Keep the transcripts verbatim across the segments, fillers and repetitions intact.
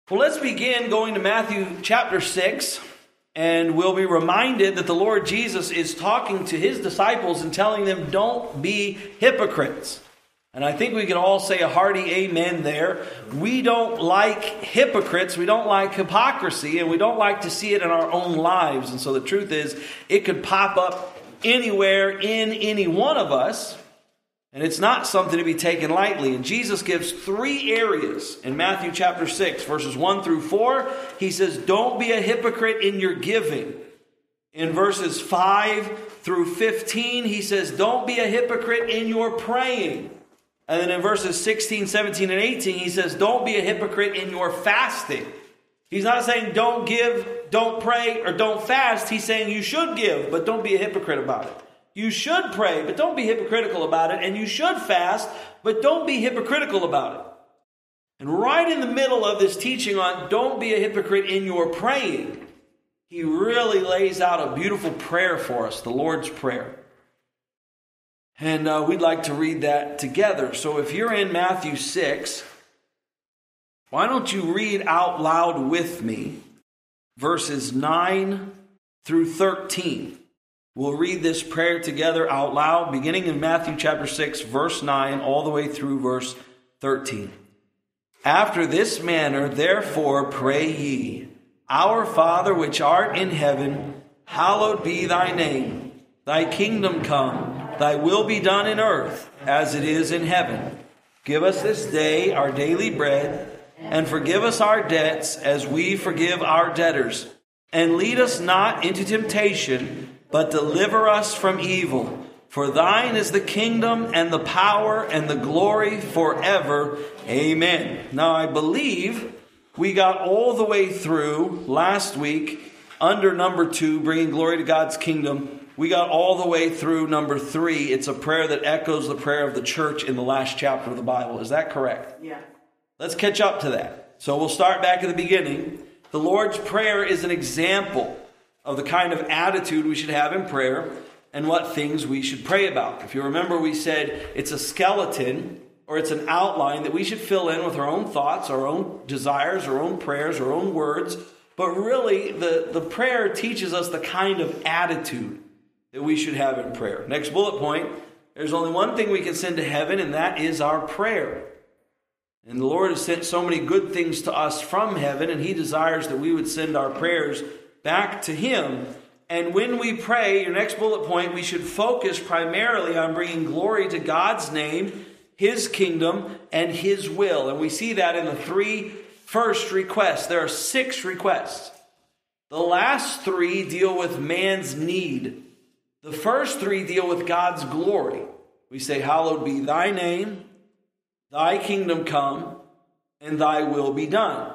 Well, let's begin going to Matthew chapter six, and we'll be reminded that the Lord Jesus is talking to his disciples and telling them, don't be hypocrites. And I think we can all say a hearty amen there. We don't like hypocrites, we don't like hypocrisy, and we don't like to see it in our own lives. And so the truth is, it could pop up anywhere in any one of us. And it's not something to be taken lightly. And Jesus gives three areas in Matthew chapter six, verses one through four. He says, don't be a hypocrite in your giving. In verses five through fifteen, he says, don't be a hypocrite in your praying. And then in verses sixteen, seventeen, and eighteen, he says, don't be a hypocrite in your fasting. He's not saying don't give, don't pray, or don't fast. He's saying you should give, but don't be a hypocrite about it. You should pray, but don't be hypocritical about it. And you should fast, but don't be hypocritical about it. And right in the middle of this teaching on don't be a hypocrite in your praying, he really lays out a beautiful prayer for us, the Lord's Prayer. And uh, we'd like to read that together. So if you're in Matthew six, why don't you read out loud with me verses nine through thirteen. We'll read this prayer together out loud, beginning in Matthew chapter six, verse nine, all the way through verse thirteen. After this manner, therefore, pray ye, Our Father which art in heaven, hallowed be thy name. Thy kingdom come, thy will be done in earth, as it is in heaven. Give us this day our daily bread, and forgive us our debts, as we forgive our debtors. And lead us not into temptation, but deliver us from evil. For thine is the kingdom and the power and the glory forever. Amen. Now I believe we got all the way through last week under number two, bringing glory to God's kingdom. We got all the way through number three. It's a prayer that echoes the prayer of the church in the last chapter of the Bible. Is that correct? Yeah. Let's catch up to that. So we'll start back at the beginning. The Lord's Prayer is an example of the kind of attitude we should have in prayer and what things we should pray about. If you remember, we said it's a skeleton or it's an outline that we should fill in with our own thoughts, our own desires, our own prayers, our own words. But really, the, the prayer teaches us the kind of attitude that we should have in prayer. Next bullet point, there's only one thing we can send to heaven, and that is our prayer. And the Lord has sent so many good things to us from heaven, and he desires that we would send our prayers back to him. And when we pray, your next bullet point, we should focus primarily on bringing glory to God's name, his kingdom, and his will. And we see that in the three first requests. There are six requests. The last three deal with man's need. The first three deal with God's glory. We say, hallowed be thy name, thy kingdom come, and thy will be done.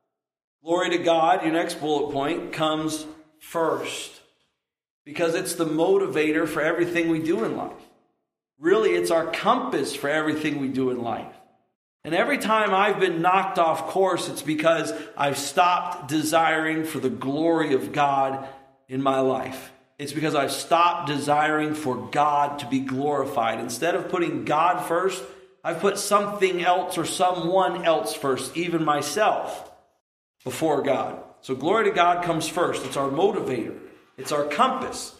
Glory to God, your next bullet point, comes first. Because it's the motivator for everything we do in life. Really, it's our compass for everything we do in life. And every time I've been knocked off course, it's because I've stopped desiring for the glory of God in my life. It's because I've stopped desiring for God to be glorified. Instead of putting God first, I've put something else or someone else first, even myself, before God. So glory to God comes first. It's our motivator. It's our compass.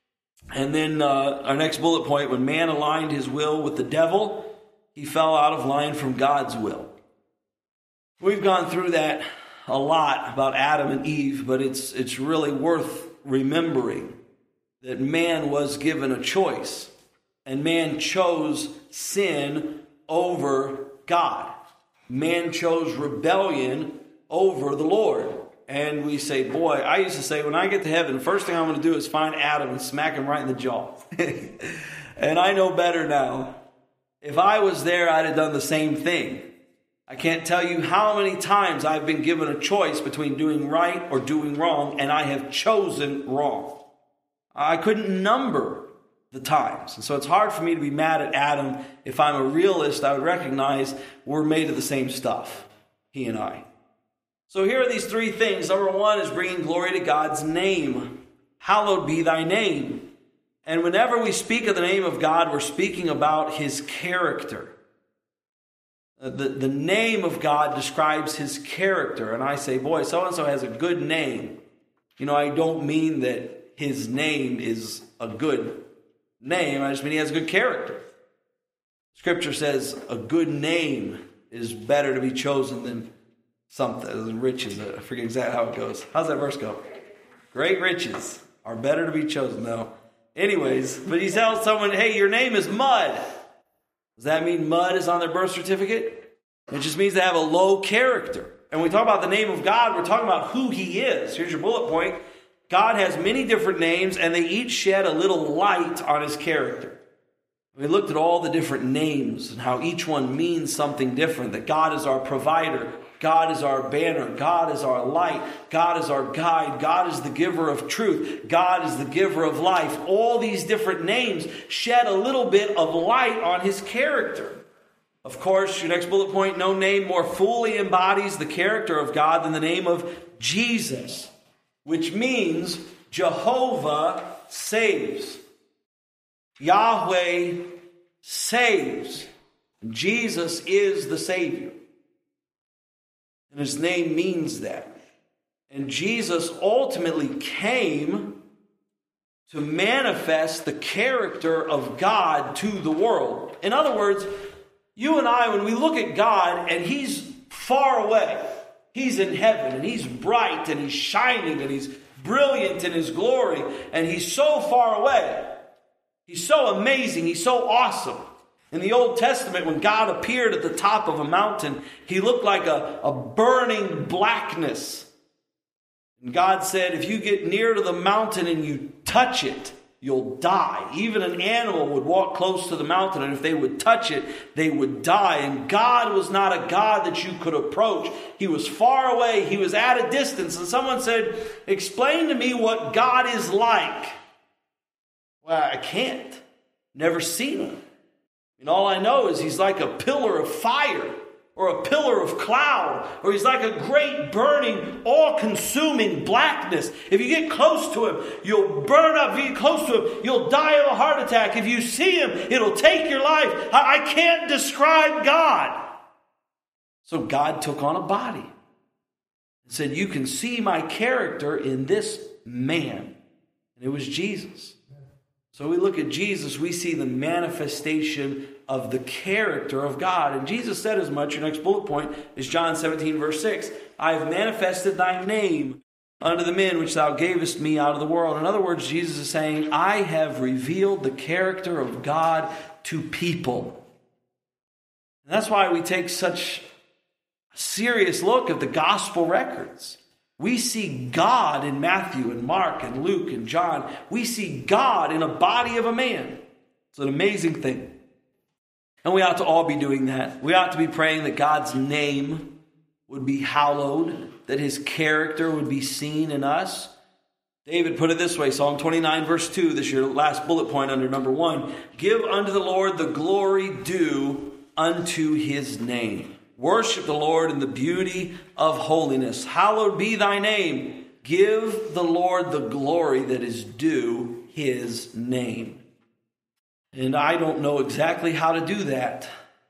And then uh, our next bullet point, when man aligned his will with the devil, he fell out of line from God's will. We've gone through that a lot about Adam and Eve, but it's it's really worth remembering that man was given a choice, and man chose sin over God. Man chose rebellion over the Lord. And we say, boy, I used to say, when I get to heaven, the first thing I'm going to do is find Adam and smack him right in the jaw. And I know better now. If I was there, I'd have done the same thing. I can't tell you how many times I've been given a choice between doing right or doing wrong, and I have chosen wrong. I couldn't number the times. And so it's hard for me to be mad at Adam. If I'm a realist, I would recognize we're made of the same stuff, he and I. So here are these three things. Number one is bringing glory to God's name. Hallowed be thy name. And whenever we speak of the name of God, we're speaking about his character. The, the name of God describes his character. And I say, boy, so-and-so has a good name. You know, I don't mean that his name is a good name. I just mean he has good character. Scripture says a good name is better to be chosen than something, than riches. I forget exactly how it goes. How's that verse go? Great riches are better to be chosen. No. Anyways, but he tells someone, hey, your name is Mud. Does that mean mud is on their birth certificate? It just means they have a low character. And when we talk about the name of God, we're talking about who he is. Here's your bullet point. God has many different names, and they each shed a little light on his character. We looked at all the different names and how each one means something different. That God is our provider. God is our banner. God is our light. God is our guide. God is the giver of truth. God is the giver of life. All these different names shed a little bit of light on his character. Of course, your next bullet point, no name more fully embodies the character of God than the name of Jesus, which means Jehovah saves. Yahweh saves. Jesus is the Savior. And his name means that. And Jesus ultimately came to manifest the character of God to the world. In other words, you and I, when we look at God and he's far away, he's in heaven and he's bright and he's shining and he's brilliant in his glory and he's so far away. He's so amazing. He's so awesome. In the Old Testament, when God appeared at the top of a mountain, he looked like a, a burning blackness. And God said, if you get near to the mountain and you touch it, you'll die. Even an animal would walk close to the mountain, and if they would touch it, they would die. And God was not a God that you could approach. He was far away. He was at a distance. And someone said, explain to me what God is like. Well, I can't. Never seen him. And all I know is he's like a pillar of fire or a pillar of cloud, or he's like a great burning, all-consuming blackness. If you get close to him, you'll burn up. If you get close to him, you'll die of a heart attack. If you see him, it'll take your life. I, I can't describe God. So God took on a body and said, you can see my character in this man. And it was Jesus. So we look at Jesus, we see the manifestation of the character of God. And Jesus said as much. Your next bullet point is John seventeen, verse six. I have manifested thy name unto the men which thou gavest me out of the world. In other words, Jesus is saying, I have revealed the character of God to people. And that's why we take such a serious look at the gospel records. We see God in Matthew and Mark and Luke and John. We see God in a body of a man. It's an amazing thing. And we ought to all be doing that. We ought to be praying that God's name would be hallowed, that his character would be seen in us. David put it this way, Psalm twenty-nine, verse two. This is your last bullet point under number one. Give unto the Lord the glory due unto his name. Worship the Lord in the beauty of holiness. Hallowed be thy name. Give the Lord the glory that is due his name. And I don't know exactly how to do that.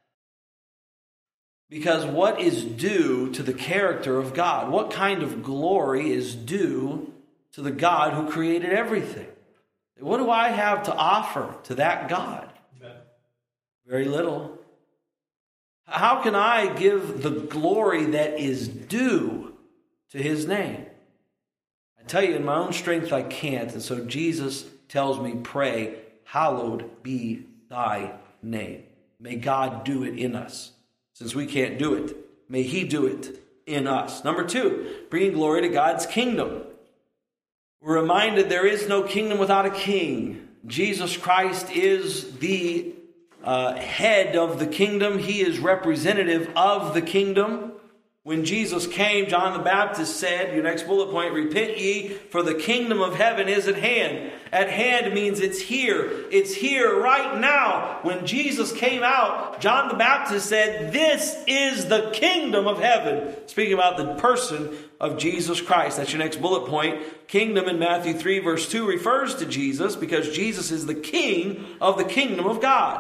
Because what is due to the character of God? What kind of glory is due to the God who created everything? What do I have to offer to that God? Very little. How can I give the glory that is due to his name? I tell you, in my own strength I can't. And so Jesus tells me, pray, hallowed be thy name. May God do it in us. Since we can't do it, may he do it in us. Number two, bringing glory to God's kingdom. We're reminded there is no kingdom without a king. Jesus Christ is the Uh, head of the kingdom. He is representative of the kingdom. When Jesus came, John the Baptist said, your next bullet point, repent ye, for the kingdom of heaven is at hand. At hand means it's here. It's here right now. When Jesus came out, John the Baptist said, this is the kingdom of heaven. Speaking about the person of Jesus Christ. That's your next bullet point. Kingdom in Matthew three, verse two refers to Jesus because Jesus is the king of the kingdom of God.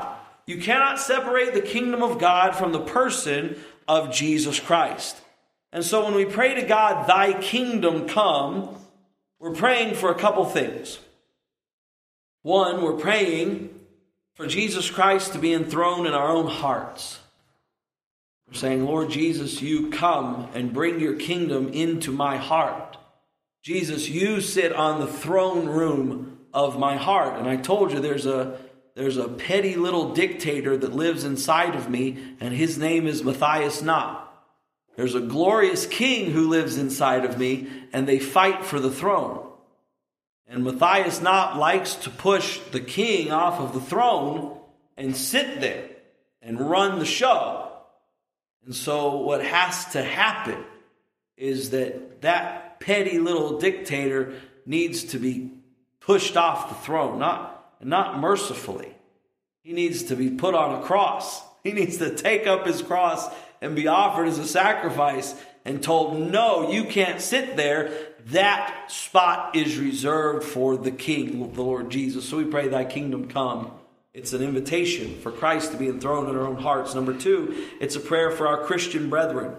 You cannot separate the kingdom of God from the person of Jesus Christ. And so when we pray to God, thy kingdom come, we're praying for a couple things. One, we're praying for Jesus Christ to be enthroned in our own hearts. We're saying, Lord Jesus, you come and bring your kingdom into my heart. Jesus, you sit on the throne room of my heart. And I told you there's a there's a petty little dictator that lives inside of me, and his name is Matthias Knopp. There's a glorious king who lives inside of me, and they fight for the throne. And Matthias Knopp likes to push the king off of the throne and sit there and run the show. And so what has to happen is that that petty little dictator needs to be pushed off the throne, not, not mercifully. He needs to be put on a cross. He needs to take up his cross and be offered as a sacrifice and told, no, you can't sit there. That spot is reserved for the King, the Lord Jesus. So we pray, thy kingdom come. It's an invitation for Christ to be enthroned in our own hearts. Number two, it's a prayer for our Christian brethren.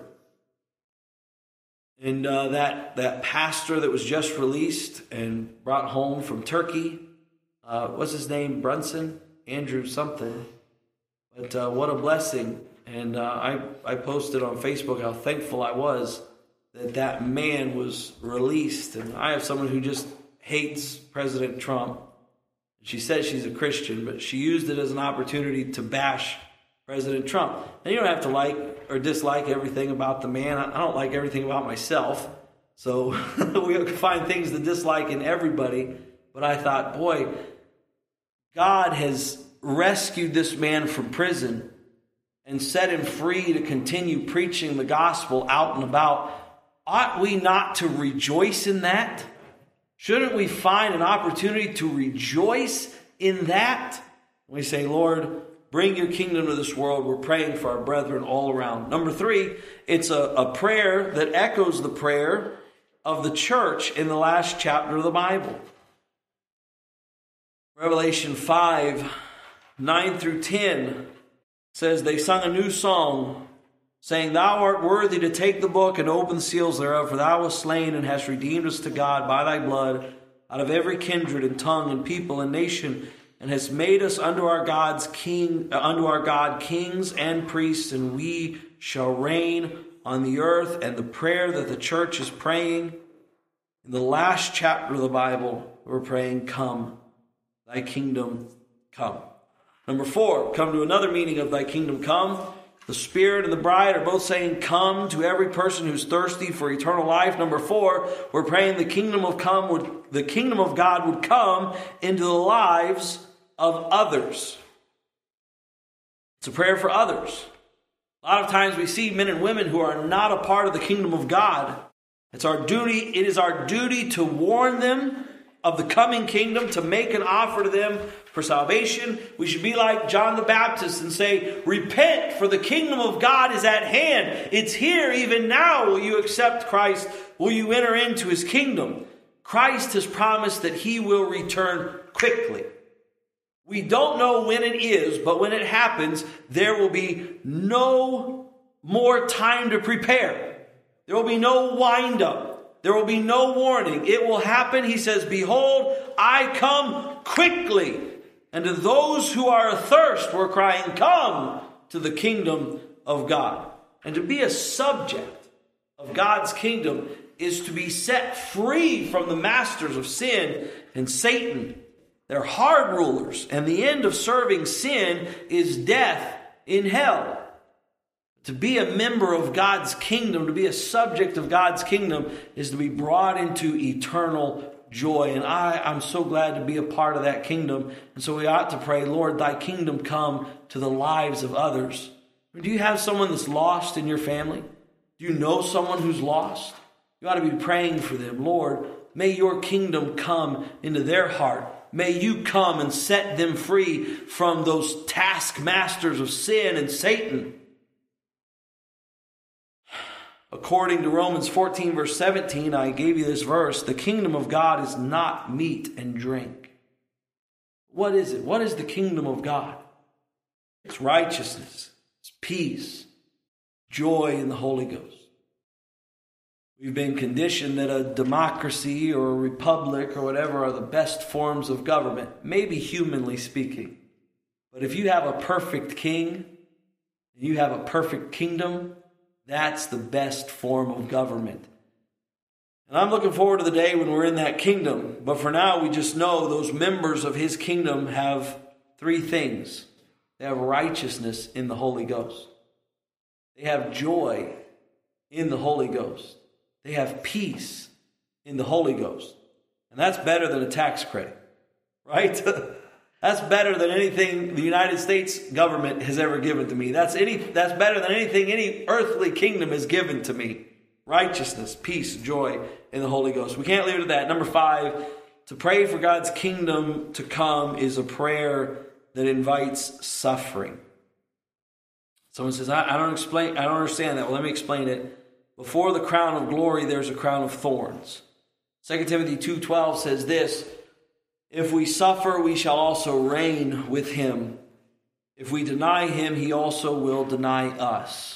And uh, that, that pastor that was just released and brought home from Turkey, uh, what's his name? Brunson? Andrew something. But uh, what a blessing. And uh, I, I posted on Facebook how thankful I was that that man was released. And I have someone who just hates President Trump. She says she's a Christian, but she used it as an opportunity to bash President Trump. And you don't have to like or dislike everything about the man. I don't like everything about myself. So we can find things to dislike in everybody. But I thought, boy, God has rescued this man from prison and set him free to continue preaching the gospel out and about. Ought we not to rejoice in that? Shouldn't we find an opportunity to rejoice in that? We say, Lord, bring your kingdom to this world. We're praying for our brethren all around. Number three, it's a, a prayer that echoes the prayer of the church in the last chapter of the Bible. Revelation five, nine through ten says, they sung a new song, saying, thou art worthy to take the book and open the seals thereof, for thou wast slain and hast redeemed us to God by thy blood out of every kindred and tongue and people and nation, and hast made us unto our God's king, uh, unto our God kings and priests, and we shall reign on the earth. And the prayer that the church is praying in the last chapter of the Bible, we're praying, come, thy kingdom come. Number four, come to another meaning of thy kingdom come. The Spirit and the bride are both saying, come to every person who's thirsty for eternal life. Number four, we're praying the kingdom of come would, the kingdom of God would come into the lives of others. It's a prayer for others. A lot of times we see men and women who are not a part of the kingdom of God. It's our duty, it is our duty to warn them of the coming kingdom, to make an offer to them for salvation. We should be like John the Baptist and say, repent, for the kingdom of God is at hand. It's here even now. Will you accept Christ? Will you enter into his kingdom? Christ has promised that he will return quickly. We don't know when it is, but when it happens, there will be no more time to prepare. There will be no wind up. There will be no warning. It will happen. He says, behold, I come quickly. And to those who are athirst, we're crying, come to the kingdom of God. And to be a subject of God's kingdom is to be set free from the masters of sin and Satan. They're hard rulers. And the end of serving sin is death in hell. To be a member of God's kingdom, to be a subject of God's kingdom, is to be brought into eternal joy. And I, I'm so glad to be a part of that kingdom. And so we ought to pray, Lord, thy kingdom come to the lives of others. Do you have someone that's lost in your family? Do you know someone who's lost? You ought to be praying for them. Lord, may your kingdom come into their heart. May you come and set them free from those taskmasters of sin and Satan. According to Romans fourteen, verse seventeen, I gave you this verse, the kingdom of God is not meat and drink. What is it? What is the kingdom of God? It's righteousness. It's peace. Joy in the Holy Ghost. We've been conditioned that a democracy or a republic or whatever are the best forms of government, maybe humanly speaking. But if you have a perfect king, you have a perfect kingdom, that's the best form of government. And I'm looking forward to the day when we're in that kingdom. But for now, we just know those members of his kingdom have three things. They have righteousness in the Holy Ghost. They have joy in the Holy Ghost. They have peace in the Holy Ghost. And that's better than a tax credit, right? That's better than anything the United States government has ever given to me. That's any. That's better than anything any earthly kingdom has given to me. Righteousness, peace, joy in the Holy Ghost. We can't leave it at that. Number five, to pray for God's kingdom to come is a prayer that invites suffering. Someone says, I, I don't explain. I don't understand that. Well, let me explain it. Before the crown of glory, there's a crown of thorns. Second Timothy two twelve says this, if we suffer, we shall also reign with him. If we deny him, he also will deny us.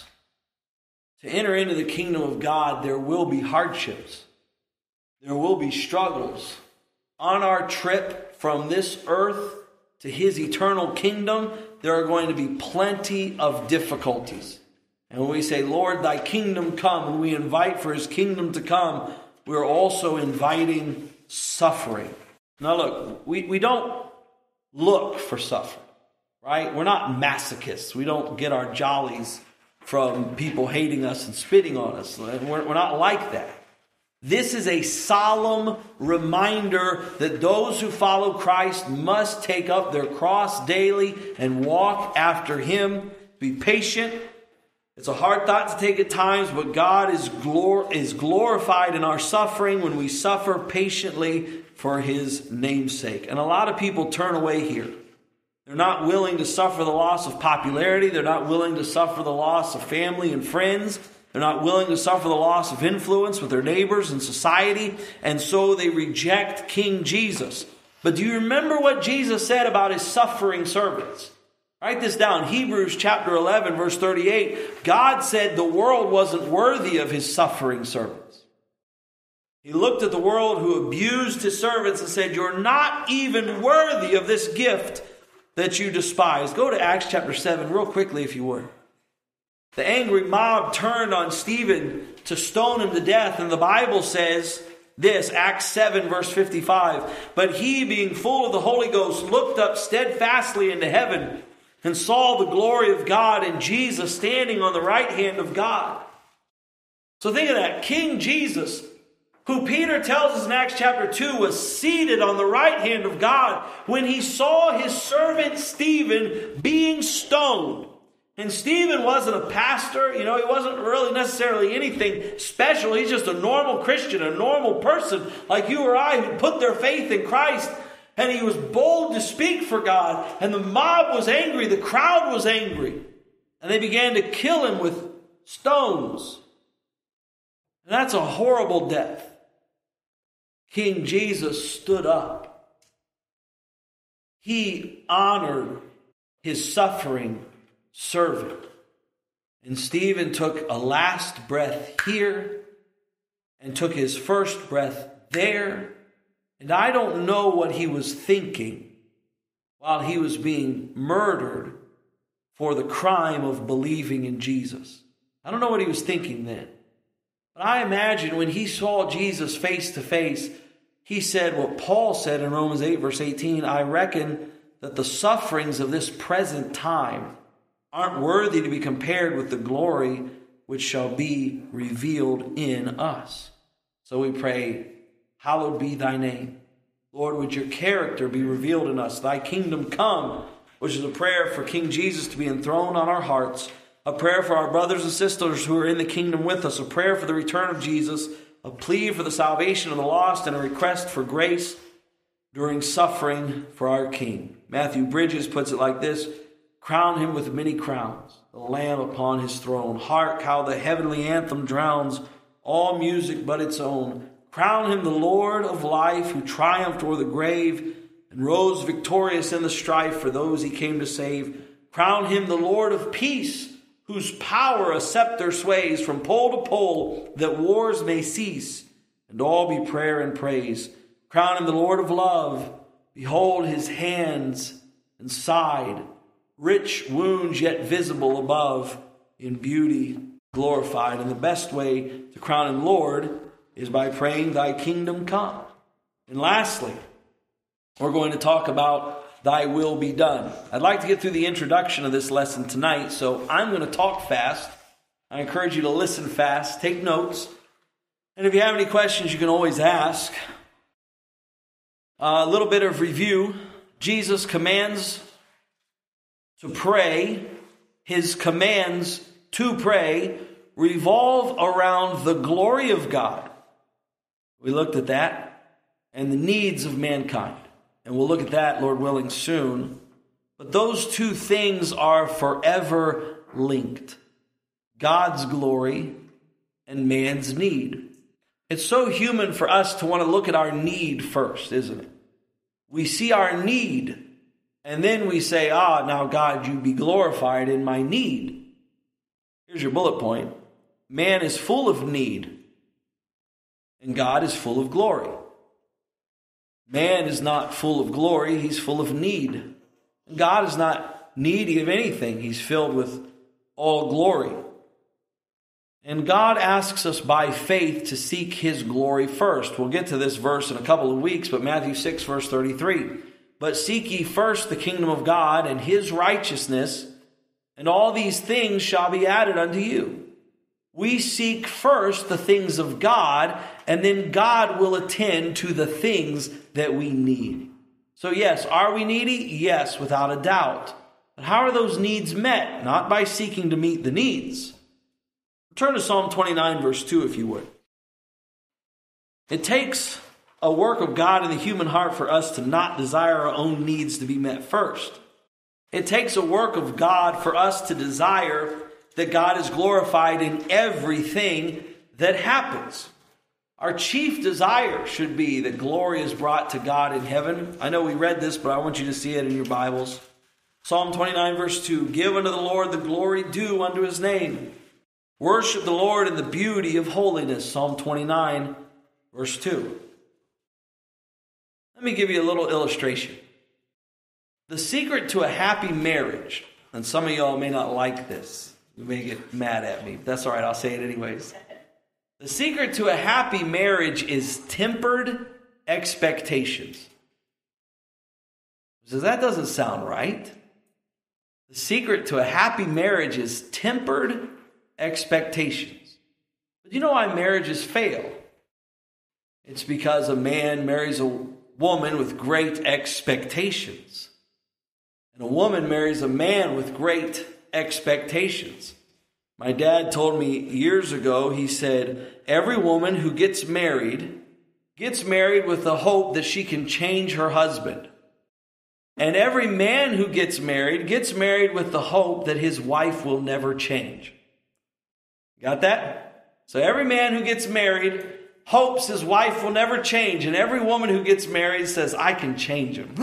To enter into the kingdom of God, there will be hardships. There will be struggles. On our trip from this earth to his eternal kingdom, there are going to be plenty of difficulties. And when we say, Lord, thy kingdom come, when we invite for his kingdom to come, we're also inviting suffering. Now look, we, we don't look for suffering, right? We're not masochists. We don't get our jollies from people hating us and spitting on us. We're, we're not like that. This is a solemn reminder that those who follow Christ must take up their cross daily and walk after him. Be patient. It's a hard thought to take at times, but God is, glor- is glorified in our suffering when we suffer patiently for his name's sake. And a lot of people turn away here. They're not willing to suffer the loss of popularity. They're not willing to suffer the loss of family and friends. They're not willing to suffer the loss of influence with their neighbors and society. And so they reject King Jesus. But do you remember what Jesus said about his suffering servants? Write this down. Hebrews chapter eleven, verse thirty-eight. God said the world wasn't worthy of his suffering servants. He looked at the world who abused his servants and said, you're not even worthy of this gift that you despise. Go to Acts chapter seven real quickly if you would. The angry mob turned on Stephen to stone him to death. And the Bible says this, Acts seven verse fifty-five. But he, being full of the Holy Ghost, looked up steadfastly into heaven and saw the glory of God and Jesus standing on the right hand of God. So think of that. King Jesus, who Peter tells us in Acts chapter two was seated on the right hand of God when he saw his servant Stephen being stoned. And Stephen wasn't a pastor, you know, he wasn't really necessarily anything special. He's just a normal Christian, a normal person like you or I who put their faith in Christ. And he was bold to speak for God. And the mob was angry, the crowd was angry. And they began to kill him with stones. And that's a horrible death. King Jesus stood up. He honored his suffering servant. And Stephen took a last breath here and took his first breath there. And I don't know what he was thinking while he was being murdered for the crime of believing in Jesus. I don't know what he was thinking then. But I imagine when he saw Jesus face to face, he said what Paul said in Romans eight verse eighteen, I reckon that the sufferings of this present time aren't worthy to be compared with the glory which shall be revealed in us. So we pray, hallowed be thy name. Lord, would your character be revealed in us? Thy kingdom come, which is a prayer for King Jesus to be enthroned on our hearts. A prayer for our brothers and sisters who are in the kingdom with us. A prayer for the return of Jesus. A plea for the salvation of the lost. And a request for grace during suffering for our King. Matthew Bridges puts it like this. Crown him with many crowns. The Lamb upon his throne. Hark how the heavenly anthem drowns all music but its own. Crown him the Lord of life who triumphed o'er the grave and rose victorious in the strife for those he came to save. Crown him the Lord of peace, whose power a scepter sways from pole to pole, that wars may cease, and all be prayer and praise. Crown him the Lord of love. Behold his hands and side, rich wounds yet visible above, in beauty glorified. And the best way to crown him Lord is by praying, thy kingdom come. And lastly, we're going to talk about thy will be done. I'd like to get through the introduction of this lesson tonight, so I'm going to talk fast. I encourage you to listen fast, take notes. And if you have any questions, you can always ask. Uh, a little bit of review. Jesus commands to pray. His commands to pray revolve around the glory of God. We looked at that. And the needs of mankind. And we'll look at that, Lord willing, soon. But those two things are forever linked. God's glory and man's need. It's so human for us to want to look at our need first, isn't it? We see our need, and then we say, ah, now God, you be glorified in my need. Here's your bullet point. Man is full of need, and God is full of glory. Man is not full of glory, he's full of need. God is not needy of anything, he's filled with all glory. And God asks us by faith to seek his glory first. We'll get to this verse in a couple of weeks, but Matthew six, verse thirty-three. But seek ye first the kingdom of God and his righteousness, and all these things shall be added unto you. We seek first the things of God, and then God will attend to the things that we need. So yes, are we needy? Yes, without a doubt. But how are those needs met? Not by seeking to meet the needs. Turn to Psalm twenty-nine, verse two, if you would. It takes a work of God in the human heart for us to not desire our own needs to be met first. It takes a work of God for us to desire that God is glorified in everything that happens. Our chief desire should be that glory is brought to God in heaven. I know we read this, but I want you to see it in your Bibles. Psalm twenty-nine, verse two. Give unto the Lord the glory due unto his name. Worship the Lord in the beauty of holiness. Psalm twenty-nine, verse two. Let me give you a little illustration. The secret to a happy marriage, and some of y'all may not like this. You may get mad at me, but that's all right. I'll say it anyways. The secret to a happy marriage is tempered expectations. So that doesn't sound right. The secret to a happy marriage is tempered expectations. But you know why marriages fail? It's because a man marries a woman with great expectations. And a woman marries a man with great expectations. My dad told me years ago, he said, every woman who gets married gets married with the hope that she can change her husband. And every man who gets married gets married with the hope that his wife will never change. Got that? So every man who gets married hopes his wife will never change. And every woman who gets married says, I can change him.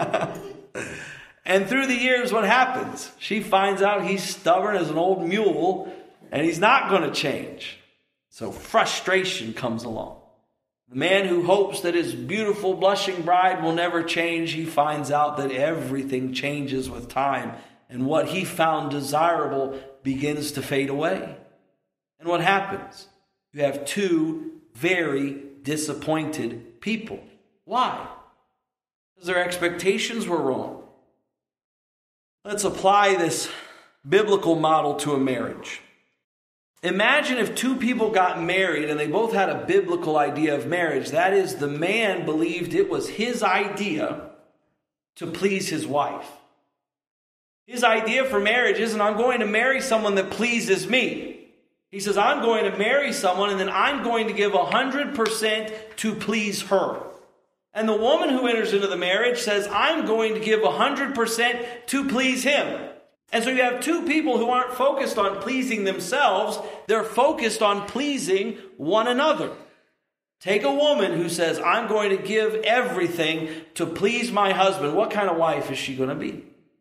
And through the years, what happens? She finds out he's stubborn as an old mule and he's not going to change. So frustration comes along. The man who hopes that his beautiful blushing bride will never change, he finds out that everything changes with time. And what he found desirable begins to fade away. And what happens? You have two very disappointed people. Why? Because their expectations were wrong. Let's apply this biblical model to a marriage. Imagine if two people got married and they both had a biblical idea of marriage. That is, the man believed it was his idea to please his wife. His idea for marriage isn't, I'm going to marry someone that pleases me. He says, I'm going to marry someone and then I'm going to give one hundred percent to please her. And the woman who enters into the marriage says, I'm going to give one hundred percent to please him. And so you have two people who aren't focused on pleasing themselves. They're focused on pleasing one another. Take a woman who says, I'm going to give everything to please my husband. What kind of wife is she going to be?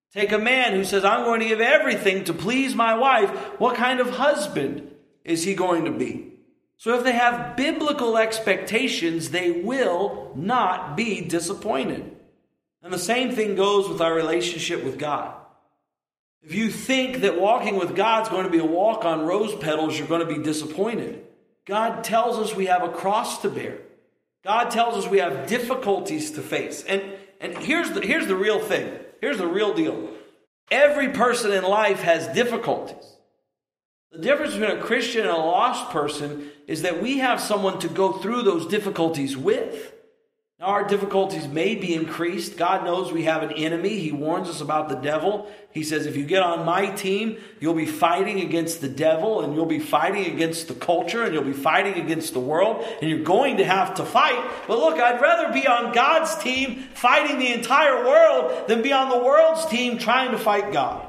Take a man who says, I'm going to give everything to please my wife. What kind of husband is he going to be? So if they have biblical expectations, they will not be disappointed. And the same thing goes with our relationship with God. If you think that walking with God is going to be a walk on rose petals, you're going to be disappointed. God tells us we have a cross to bear. God tells us we have difficulties to face. And, and here's the, here's the real thing. Here's the real deal. Every person in life has difficulties. The difference between a Christian and a lost person is that we have someone to go through those difficulties with. Now, our difficulties may be increased. God knows we have an enemy. He warns us about the devil. He says, if you get on my team, you'll be fighting against the devil, and you'll be fighting against the culture, and you'll be fighting against the world, and you're going to have to fight. But look, I'd rather be on God's team fighting the entire world than be on the world's team trying to fight God.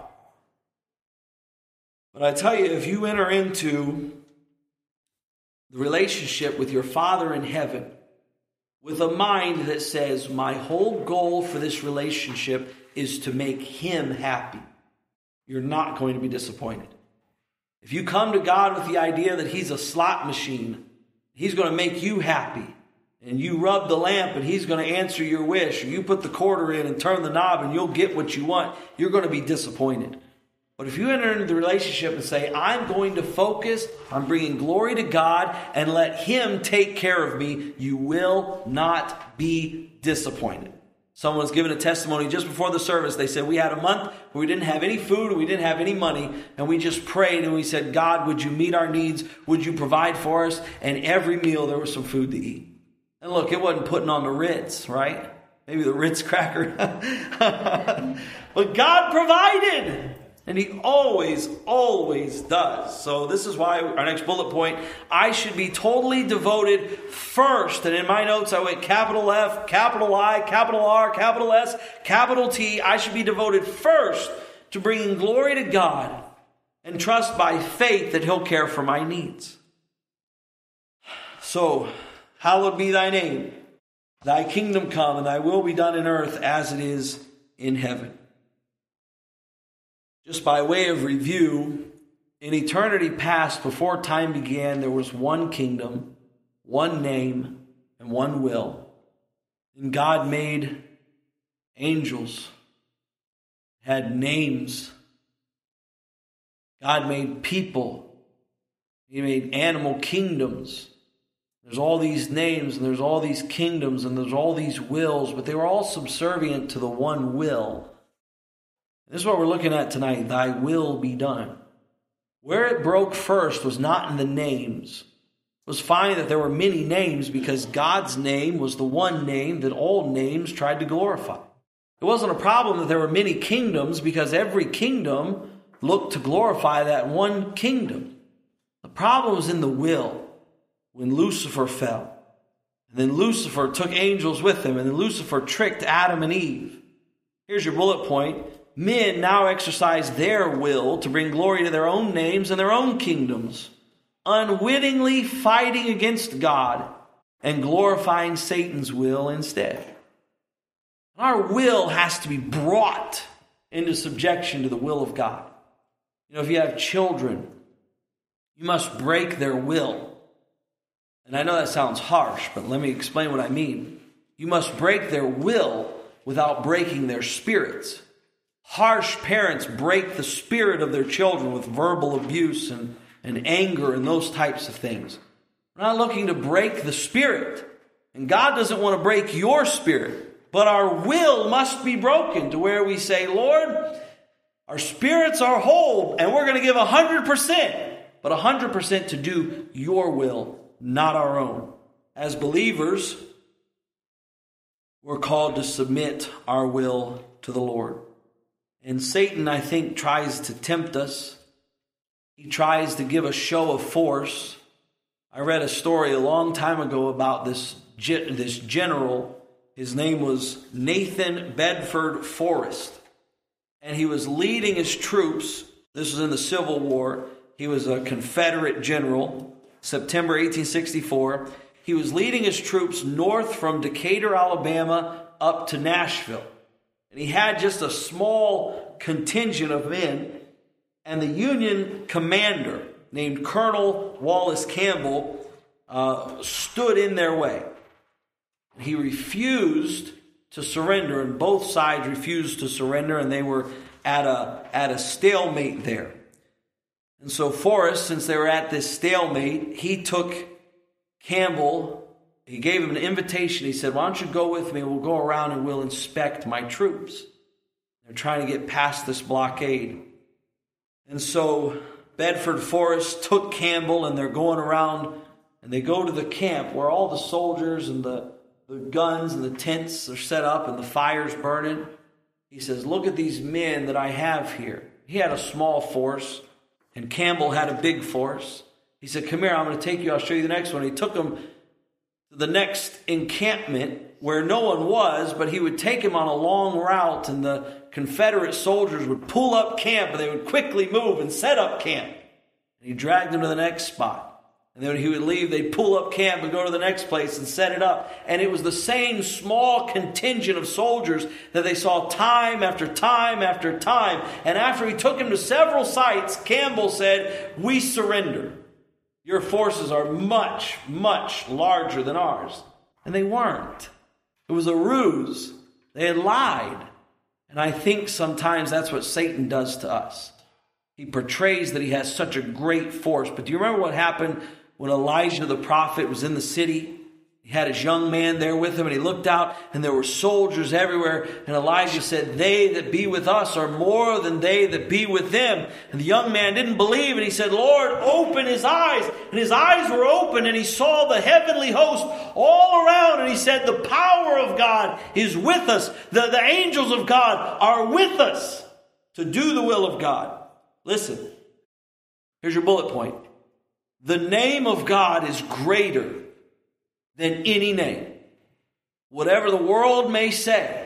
But I tell you, if you enter into the relationship with your Father in heaven with a mind that says, my whole goal for this relationship is to make him happy, you're not going to be disappointed. If you come to God with the idea that he's a slot machine, he's going to make you happy, and you rub the lamp and he's going to answer your wish, or you put the quarter in and turn the knob and you'll get what you want, you're going to be disappointed. But if you enter into the relationship and say, I'm going to focus on bringing glory to God and let him take care of me, you will not be disappointed. Someone was given a testimony just before the service. They said, we had a month where we didn't have any food, we didn't have any money, and we just prayed and we said, God, would you meet our needs? Would you provide for us? And every meal there was some food to eat. And look, it wasn't putting on the Ritz, right? Maybe the Ritz cracker. But God provided. And he always, always does. So this is why our next bullet point, I should be totally devoted first. And in my notes, I went capital F, capital I, capital R, capital S, capital T. I should be devoted first to bringing glory to God and trust by faith that he'll care for my needs. So, hallowed be thy name. Thy kingdom come, and thy will be done in earth as it is in heaven. Just by way of review, in eternity past, before time began, there was one kingdom, one name, and one will. And God made angels, had names. God made people. He made animal kingdoms. There's all these names, and there's all these kingdoms, and there's all these wills, but they were all subservient to the one will. This is what we're looking at tonight. Thy will be done. Where it broke first was not in the names. It was fine that there were many names because God's name was the one name that all names tried to glorify. It wasn't a problem that there were many kingdoms because every kingdom looked to glorify that one kingdom. The problem was in the will when Lucifer fell. And then Lucifer took angels with him, and then Lucifer tricked Adam and Eve. Here's your bullet point. Men now exercise their will to bring glory to their own names and their own kingdoms, unwittingly fighting against God and glorifying Satan's will instead. Our will has to be brought into subjection to the will of God. You know, if you have children, you must break their will. And I know that sounds harsh, but let me explain what I mean. You must break their will without breaking their spirits. Harsh parents break the spirit of their children with verbal abuse and, and anger and those types of things. We're not looking to break the spirit. And God doesn't want to break your spirit. But our will must be broken to where we say, Lord, our spirits are whole and we're going to give one hundred percent. But one hundred percent to do your will, not our own. As believers, we're called to submit our will to the Lord. And Satan, I think, tries to tempt us. He tries to give a show of force. I read a story a long time ago about this, this general. His name was Nathan Bedford Forrest. And he was leading his troops. This was in the Civil War. He was a Confederate general, September eighteen sixty-four. He was leading his troops north from Decatur, Alabama, up to Nashville. And he had just a small contingent of men, and the Union commander named Colonel Wallace Campbell uh, stood in their way. He refused to surrender, and both sides refused to surrender, and they were at a at a stalemate there. And so Forrest, since they were at this stalemate, he took Campbell, he gave him an invitation. He said, why don't you go with me? We'll go around and we'll inspect my troops. They're trying to get past this blockade. And so Bedford Forrest took Campbell, and they're going around, and they go to the camp where all the soldiers and the, the guns and the tents are set up and the fire's burning. He says, look at these men that I have here. He had a small force, and Campbell had a big force. He said, come here, I'm going to take you, I'll show you the next one. He took him to the next encampment where no one was, but he would take him on a long route, and the Confederate soldiers would pull up camp, and they would quickly move and set up camp. And he dragged them to the next spot. And then when he would leave, they'd pull up camp and go to the next place and set it up. And it was the same small contingent of soldiers that they saw time after time after time. And after he took him to several sites, Campbell said, we surrender. Your forces are much, much larger than ours. And they weren't. It was a ruse. They had lied. And I think sometimes that's what Satan does to us. He portrays that he has such a great force. But do you remember what happened when Elijah the prophet was in the city? He had his young man there with him, and he looked out, and there were soldiers everywhere. And Elijah said, they that be with us are more than they that be with them. And the young man didn't believe, and he said, Lord, open his eyes. And his eyes were open, and he saw the heavenly host all around. And he said, the power of God is with us. The, the angels of God are with us to do the will of God. Listen, here's your bullet point. The name of God is greater than any name. Whatever the world may say,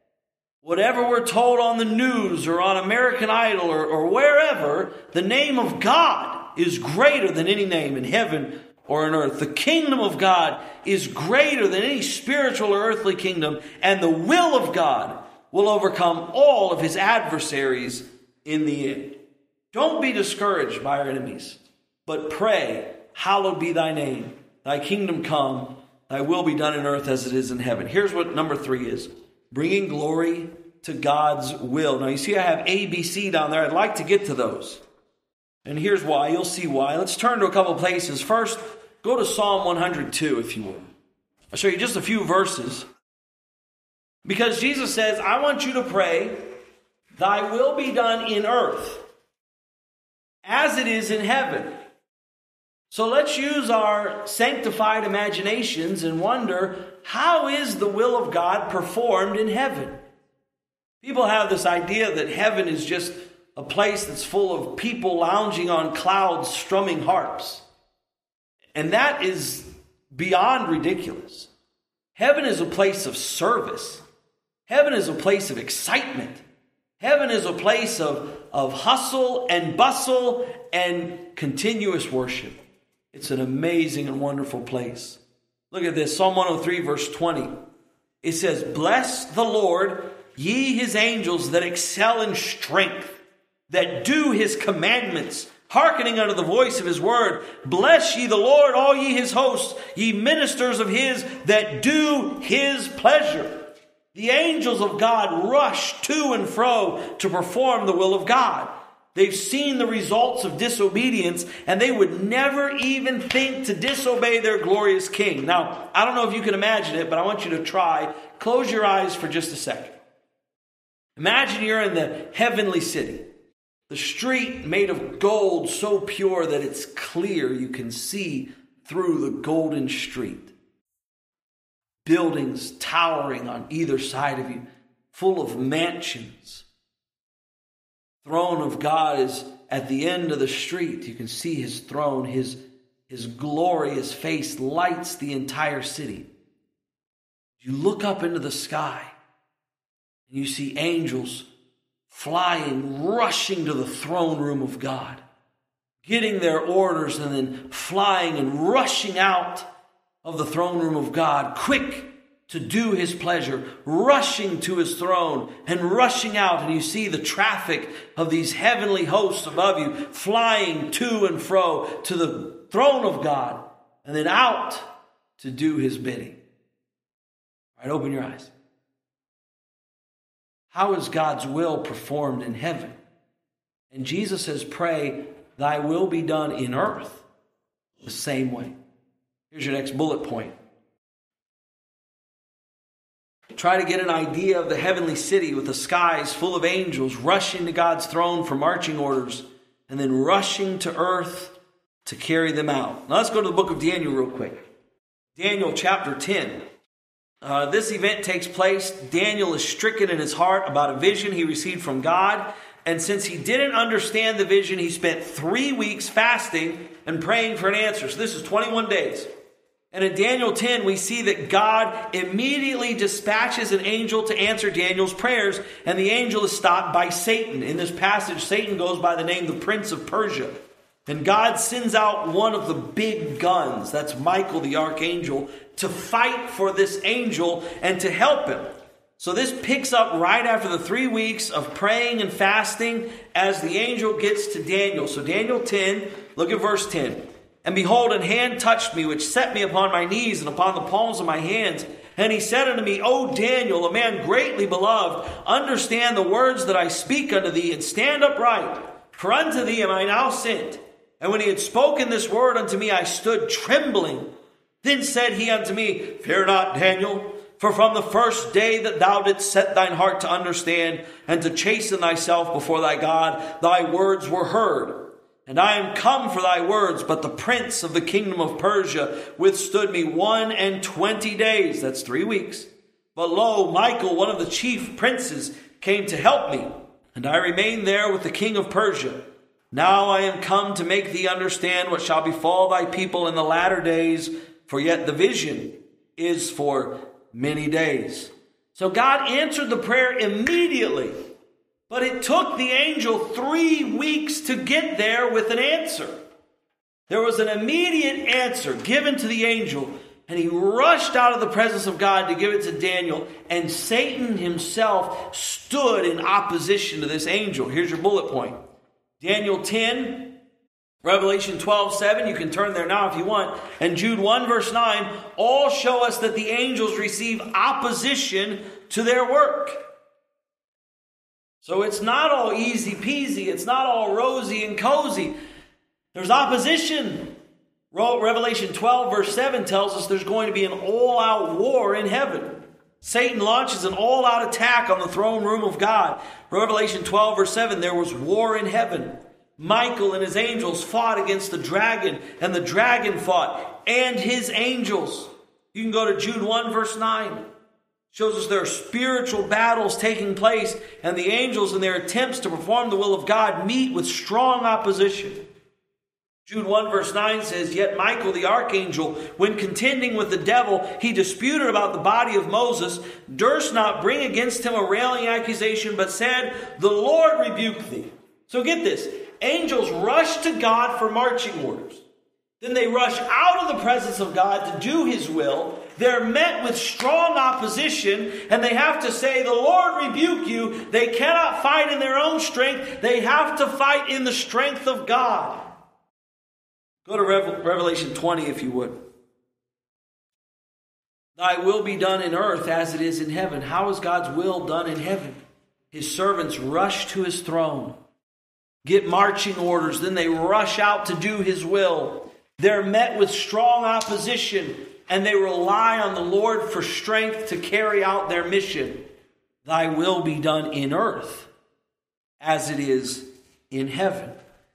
whatever we're told on the news or on American Idol or, or wherever, the name of God is greater than any name in heaven or on earth. The kingdom of God is greater than any spiritual or earthly kingdom, and the will of God will overcome all of his adversaries in the end. Don't be discouraged by our enemies, but pray, hallowed be thy name. Thy kingdom come, thy will be done in earth as it is in heaven. Here's what number three is. Bringing glory to God's will. Now you see I have A, B, C down there. I'd like to get to those. And here's why. You'll see why. Let's turn to a couple places. First, go to Psalm one hundred two, if you will. I'll show you just a few verses. Because Jesus says, I want you to pray, thy will be done in earth as it is in heaven. So let's use our sanctified imaginations and wonder, how is the will of God performed in heaven? People have this idea that heaven is just a place that's full of people lounging on clouds strumming harps. And that is beyond ridiculous. Heaven is a place of service. Heaven is a place of excitement. Heaven is a place of, of hustle and bustle and continuous worship. It's an amazing and wonderful place. Look at this, Psalm one oh three, verse twenty. It says, bless the Lord, ye his angels that excel in strength, that do his commandments, hearkening unto the voice of his word. Bless ye the Lord, all ye his hosts, ye ministers of his that do his pleasure. The angels of God rush to and fro to perform the will of God. They've seen the results of disobedience, and they would never even think to disobey their glorious King. Now, I don't know if you can imagine it, but I want you to try. Close your eyes for just a second. Imagine you're in the heavenly city. The street made of gold so pure that it's clear. You can see through the golden street. Buildings towering on either side of you, full of mansions. Throne of God is at the end of the street. You can see his throne. His, his glorious face lights the entire city. You look up into the sky and you see angels flying, rushing to the throne room of God, getting their orders and then flying and rushing out of the throne room of God, quick to do his pleasure, rushing to his throne and rushing out. And you see the traffic of these heavenly hosts above you flying to and fro to the throne of God and then out to do his bidding. All right, open your eyes. How is God's will performed in heaven? And Jesus says, pray, thy will be done in earth the same way. Here's your next bullet point. Try to get an idea of the heavenly city with the skies full of angels rushing to God's throne for marching orders and then rushing to earth to carry them out. Now let's go to the book of Daniel real quick. Daniel chapter ten. Uh, this event takes place. Daniel is stricken in his heart about a vision he received from God. And since he didn't understand the vision, he spent three weeks fasting and praying for an answer. So this is twenty-one days. And in Daniel ten, we see that God immediately dispatches an angel to answer Daniel's prayers. And the angel is stopped by Satan. In this passage, Satan goes by the name the Prince of Persia. And God sends out one of the big guns, that's Michael the archangel, to fight for this angel and to help him. So this picks up right after the three weeks of praying and fasting as the angel gets to Daniel. So Daniel ten, look at verse ten. And behold, an hand touched me, which set me upon my knees and upon the palms of my hands. And he said unto me, O Daniel, a man greatly beloved, understand the words that I speak unto thee, and stand upright. For unto thee am I now sent. And when he had spoken this word unto me, I stood trembling. Then said he unto me, Fear not, Daniel, for from the first day that thou didst set thine heart to understand and to chasten thyself before thy God, thy words were heard. And I am come for thy words, but the prince of the kingdom of Persia withstood me one and twenty days. That's three weeks. But lo, Michael, one of the chief princes, came to help me. And I remained there with the king of Persia. Now I am come to make thee understand what shall befall thy people in the latter days, for yet the vision is for many days. So God answered the prayer immediately. But it took the angel three weeks to get there with an answer. There was an immediate answer given to the angel, and he rushed out of the presence of God to give it to Daniel, and Satan himself stood in opposition to this angel. Here's your bullet point. Daniel ten, Revelation twelve seven, you can turn there now if you want, and Jude one verse nine, all show us that the angels receive opposition to their work. So it's not all easy peasy. It's not all rosy and cozy. There's opposition. Revelation twelve verse seven tells us there's going to be an all-out war in heaven. Satan launches an all-out attack on the throne room of God. Revelation twelve verse seven, there was war in heaven. Michael and his angels fought against the dragon, and the dragon fought, and his angels. You can go to Jude one verse nine. Shows us there are spiritual battles taking place, and the angels in their attempts to perform the will of God meet with strong opposition. Jude one verse nine says, Yet Michael the archangel, when contending with the devil, he disputed about the body of Moses, durst not bring against him a railing accusation, but said, The Lord rebuke thee. So get this, angels rush to God for marching orders. Then they rush out of the presence of God to do his will. They're met with strong opposition, and they have to say, the Lord rebuke you. They cannot fight in their own strength. They have to fight in the strength of God. Go to Revelation twenty if you would. Thy will be done in earth as it is in heaven. How is God's will done in heaven? His servants rush to his throne, get marching orders, then they rush out to do his will. They're met with strong opposition, and they rely on the Lord for strength to carry out their mission. Thy will be done in earth as it is in heaven.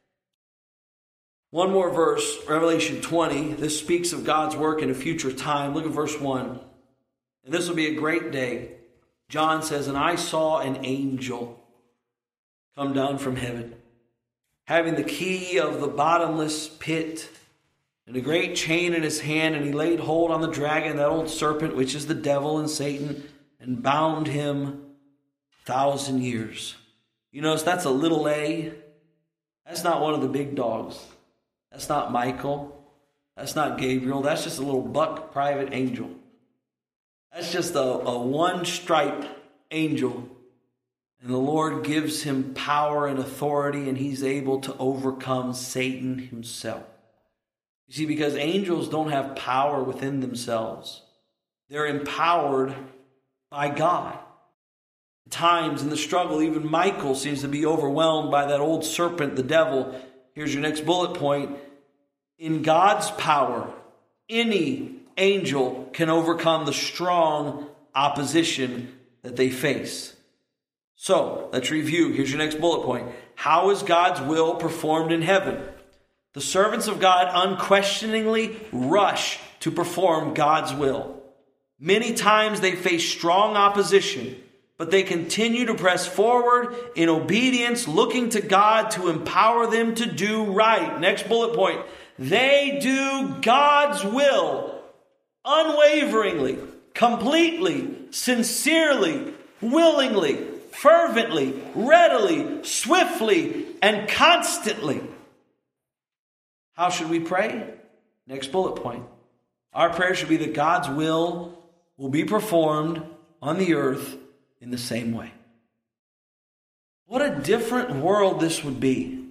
One more verse, Revelation twenty. This speaks of God's work in a future time. Look at verse one. And this will be a great day. John says, And I saw an angel come down from heaven, having the key of the bottomless pit, and a great chain in his hand, and he laid hold on the dragon, that old serpent, which is the devil and Satan, and bound him a thousand years. You notice that's a little a. That's not one of the big dogs. That's not Michael. That's not Gabriel. That's just a little buck private angel. That's just a, a one-stripe angel. And the Lord gives him power and authority, and he's able to overcome Satan himself. You see, because angels don't have power within themselves. They're empowered by God. At times in the struggle, even Michael seems to be overwhelmed by that old serpent, the devil. Here's your next bullet point. In God's power, any angel can overcome the strong opposition that they face. So, let's review. Here's your next bullet point. How is God's will performed in heaven? The servants of God unquestioningly rush to perform God's will. Many times they face strong opposition, but they continue to press forward in obedience, looking to God to empower them to do right. Next bullet point. They do God's will unwaveringly, completely, sincerely, willingly, fervently, readily, swiftly, and constantly. How should we pray? Next bullet point. Our prayer should be that God's will will be performed on the earth in the same way. What a different world this would be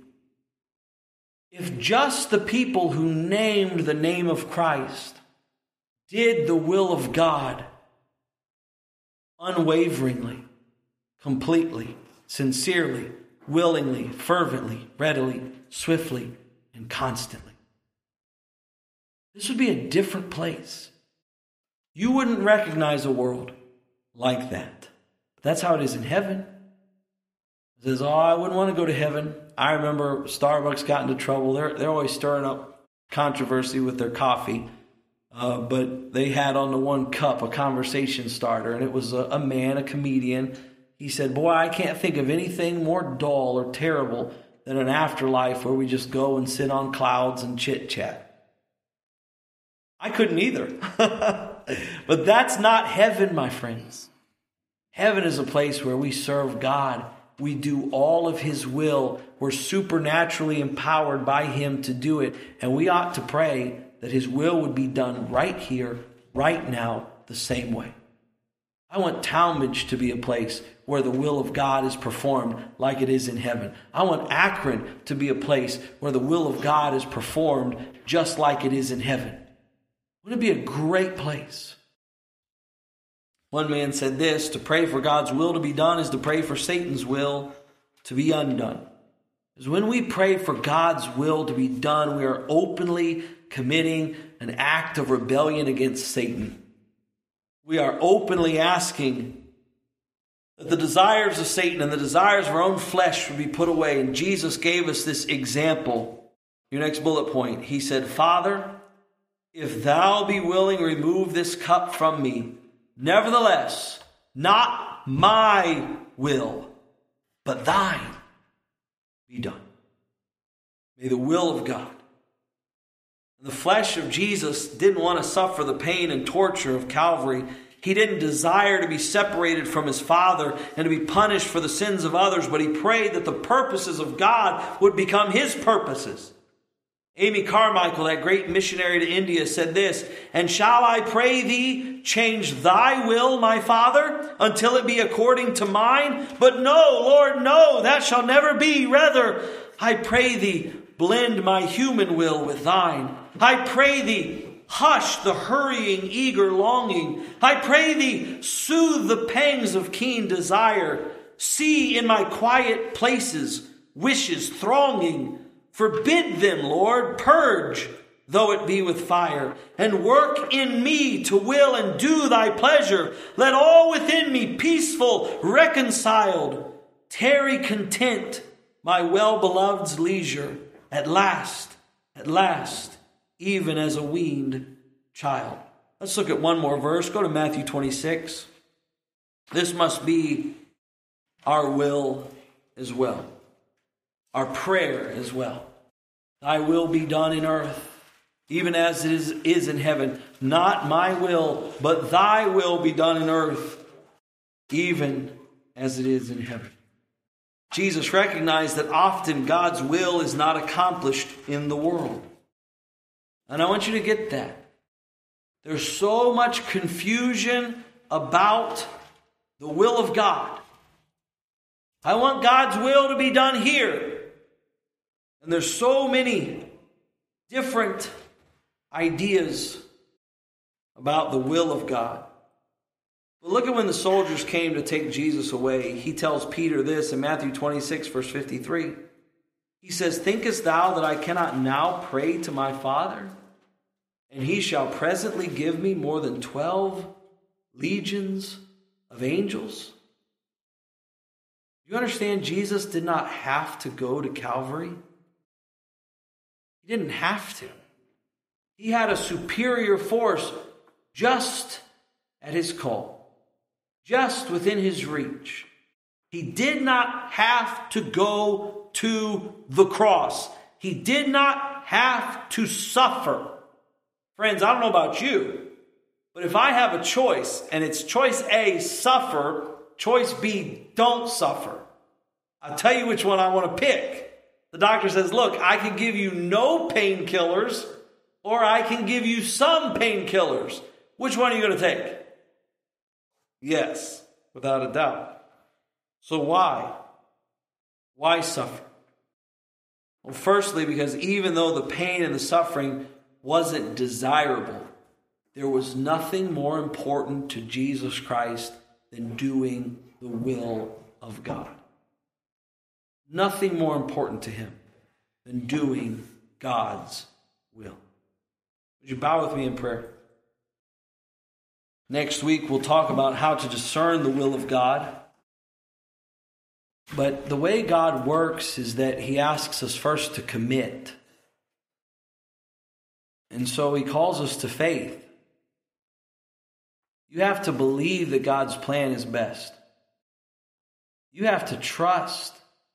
if just the people who named the name of Christ did the will of God unwaveringly, completely, sincerely, willingly, fervently, readily, swiftly, and constantly. This would be a different place. You wouldn't recognize a world like that. That's how it is in heaven. It says, oh, I wouldn't want to go to heaven. I remember Starbucks got into trouble. They're, they're always stirring up controversy with their coffee. Uh, but they had on the one cup a conversation starter, and it was a, a man, a comedian. He said, boy, I can't think of anything more dull or terrible than an afterlife where we just go and sit on clouds and chit-chat. I couldn't either. But that's not heaven, my friends. Heaven is a place where we serve God. We do all of His will. We're supernaturally empowered by Him to do it. And we ought to pray that His will would be done right here, right now, the same way. I want Talmadge to be a place where the will of God is performed like it is in heaven. I want Akron to be a place where the will of God is performed just like it is in heaven. Wouldn't it be a great place? One man said this, to pray for God's will to be done is to pray for Satan's will to be undone. Because when we pray for God's will to be done, we are openly committing an act of rebellion against Satan. We are openly asking that the desires of Satan and the desires of our own flesh would be put away. And Jesus gave us this example. Your next bullet point. He said, Father, if thou be willing, remove this cup from me. Nevertheless, not my will, but thine be done. May the will of God. The flesh of Jesus didn't want to suffer the pain and torture of Calvary. He didn't desire to be separated from His Father and to be punished for the sins of others, but He prayed that the purposes of God would become His purposes. Amy Carmichael, that great missionary to India, said this, and shall I pray thee, change thy will, my Father, until it be according to mine? But no, Lord, no, that shall never be. Rather, I pray thee, blend my human will with thine. I pray thee, hush the hurrying, eager longing. I pray thee, soothe the pangs of keen desire. See in my quiet places, wishes thronging. Forbid them, Lord, purge, though it be with fire, and work in me to will and do thy pleasure. Let all within me peaceful, reconciled, tarry content, my well-beloved's leisure, at last, at last, even as a weaned child. Let's look at one more verse. Go to Matthew twenty-six. This must be our will as well. Our prayer as well. Thy will be done in earth, even as it is, is in heaven. Not my will, but thy will be done in earth, even as it is in heaven. Jesus recognized that often God's will is not accomplished in the world. And I want you to get that. There's so much confusion about the will of God. I want God's will to be done here. And there's so many different ideas about the will of God. But look at when the soldiers came to take Jesus away. He tells Peter this in Matthew twenty-six, verse fifty-three. He says, "Thinkest thou that I cannot now pray to my Father, and he shall presently give me more than twelve legions of angels?" You understand, Jesus did not have to go to Calvary. He didn't have to. He had a superior force just at his call, just within his reach. He did not have to go to the cross. He did not have to suffer. Friends, I don't know about you, but if I have a choice, and it's choice A, suffer, choice B, don't suffer, I'll tell you which one I want to pick. The doctor says, look, I can give you no painkillers, or I can give you some painkillers. Which one are you going to take? Yes, without a doubt. So why? Why suffer? Well, firstly, because even though the pain and the suffering wasn't desirable, there was nothing more important to Jesus Christ than doing the will of God. Nothing more important to him than doing God's will. Would you bow with me in prayer? Next week, we'll talk about how to discern the will of God. But the way God works is that he asks us first to commit. And so he calls us to faith. You have to believe that God's plan is best. You have to trust,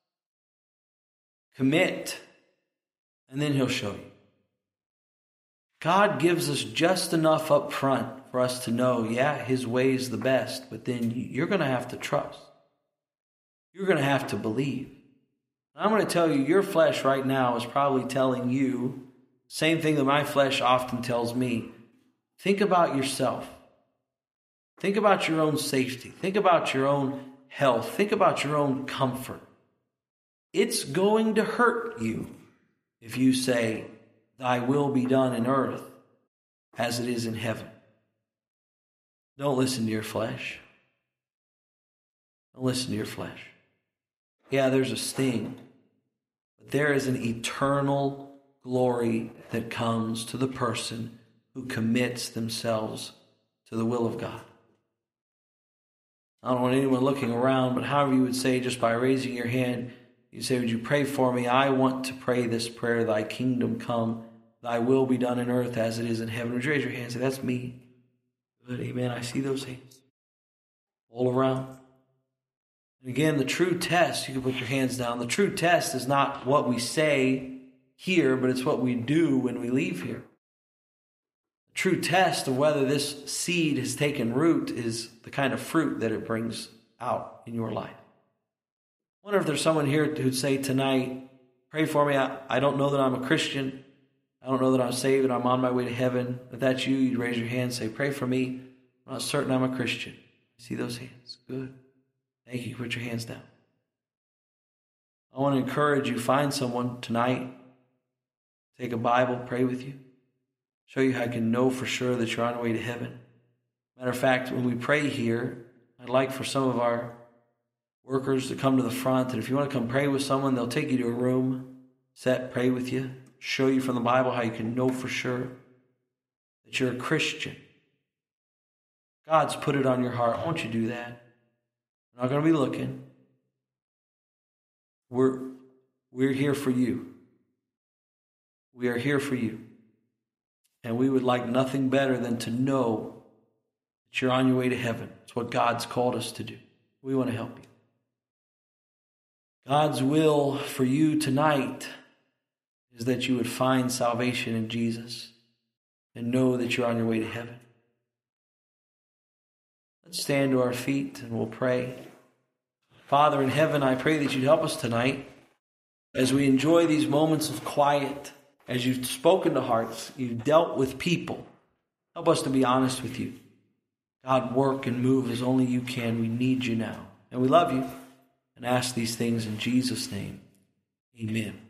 commit, and then he'll show you. God gives us just enough up front for us to know, yeah, his way is the best, but then you're going to have to trust. You're going to have to believe. I'm going to tell you, your flesh right now is probably telling you, same thing that my flesh often tells me. Think about yourself. Think about your own safety. Think about your own health. Think about your own comfort. It's going to hurt you if you say, thy will be done in earth as it is in heaven. Don't listen to your flesh. Don't listen to your flesh. Yeah, there's a sting, but there is an eternal glory that comes to the person who commits themselves to the will of God. I don't want anyone looking around, but however you would say, just by raising your hand, you say, would you pray for me? I want to pray this prayer, thy kingdom come, thy will be done in earth as it is in heaven. Would you raise your hand and say, that's me? Good, amen. I see those hands all around. And again, the true test, you can put your hands down. The true test is not what we say here, but it's what we do when we leave here. The true test of whether this seed has taken root is the kind of fruit that it brings out in your life. I wonder if there's someone here who'd say tonight, pray for me. I, I don't know that I'm a Christian. I don't know that I'm saved and I'm on my way to heaven. If that's you, you'd raise your hand and say, pray for me. I'm not certain I'm a Christian. See those hands? Good. Thank you. Put your hands down. I want to encourage you, find someone tonight. Take a Bible, pray with you. Show you how I can know for sure that you're on your way to heaven. Matter of fact, when we pray here, I'd like for some of our workers to come to the front. And if you want to come pray with someone, they'll take you to a room, set, pray with you, show you from the Bible how you can know for sure that you're a Christian. God's put it on your heart. Won't you do that? We're not going to be looking. We're, we're here for you. We are here for you. And we would like nothing better than to know that you're on your way to heaven. It's what God's called us to do. We want to help you. God's will for you tonight is that you would find salvation in Jesus and know that you're on your way to heaven. Let's stand to our feet and we'll pray. Father in heaven, I pray that you'd help us tonight as we enjoy these moments of quiet, as you've spoken to hearts, you've dealt with people. Help us to be honest with you. God, work and move as only you can. We need you now. And we love you and ask these things in Jesus' name. Amen.